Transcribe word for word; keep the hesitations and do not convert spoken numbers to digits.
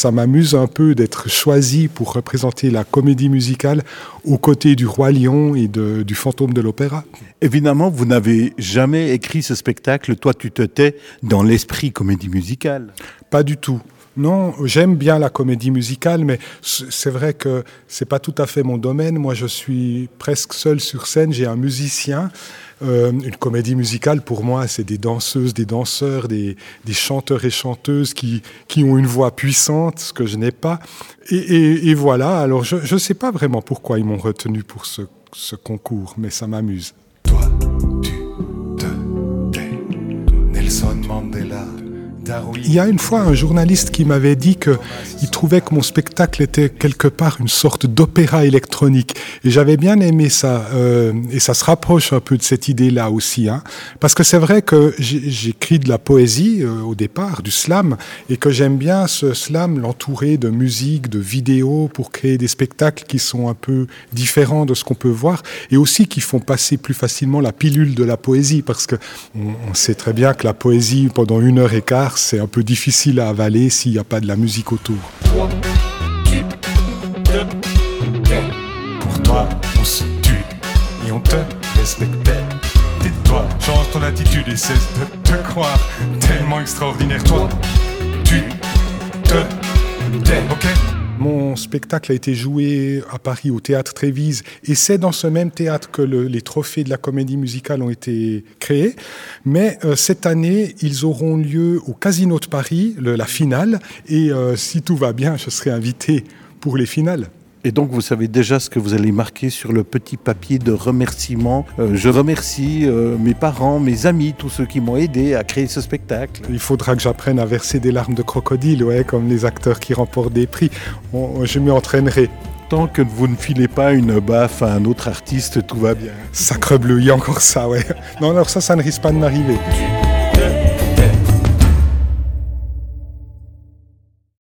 ça m'amuse un peu d'être choisi pour représenter la comédie musicale aux côtés du Roi Lion et de, du Fantôme de l'Opéra. Évidemment, vous n'avez jamais écrit ce spectacle. Toi, tu te tais dans l'esprit comédie musicale. Pas du tout. Non, j'aime bien la comédie musicale, mais c'est vrai que c'est pas tout à fait mon domaine. Moi, je suis presque seul sur scène. J'ai un musicien. Euh, une comédie musicale, pour moi, c'est des danseuses, des danseurs, des, des chanteurs et chanteuses qui, qui ont une voix puissante, ce que je n'ai pas. Et, et, et voilà. Alors, je ne sais pas vraiment pourquoi ils m'ont retenu pour ce, ce concours, mais ça m'amuse. Toi, tu te tais, Nelson Mandela. Il y a une fois un journaliste qui m'avait dit qu'il trouvait que mon spectacle était quelque part une sorte d'opéra électronique. Et j'avais bien aimé ça. Euh, et ça se rapproche un peu de cette idée-là aussi. Hein. Parce que c'est vrai que j'écris de la poésie euh, au départ, du slam, et que j'aime bien ce slam, l'entourer de musique, de vidéos, pour créer des spectacles qui sont un peu différents de ce qu'on peut voir, et aussi qui font passer plus facilement la pilule de la poésie. Parce qu'on on sait très bien que la poésie, pendant une heure et quart, c'est un peu difficile à avaler s'il n'y a pas de la musique autour. Toi, tu te tais. Pour toi, on se tue et on te respectait. Tais-toi, change ton attitude et cesse de te croire tellement extraordinaire. Toi, tu te tais, ok? Mon spectacle a été joué à Paris au Théâtre Trévise et c'est dans ce même théâtre que le, les trophées de la comédie musicale ont été créés. Mais euh, cette année, ils auront lieu au Casino de Paris, le, la finale. Et euh, si tout va bien, je serai invité pour les finales. Et donc, vous savez déjà ce que vous allez marquer sur le petit papier de remerciement. Euh, je remercie euh, mes parents, mes amis, tous ceux qui m'ont aidé à créer ce spectacle. Il faudra que j'apprenne à verser des larmes de crocodile, ouais, comme les acteurs qui remportent des prix. On, je m'y entraînerai. Tant que vous ne filez pas une baffe à un autre artiste, tout va bien. Sacre bleu, il y a encore ça, ouais. Non, alors ça, ça ne risque pas de m'arriver.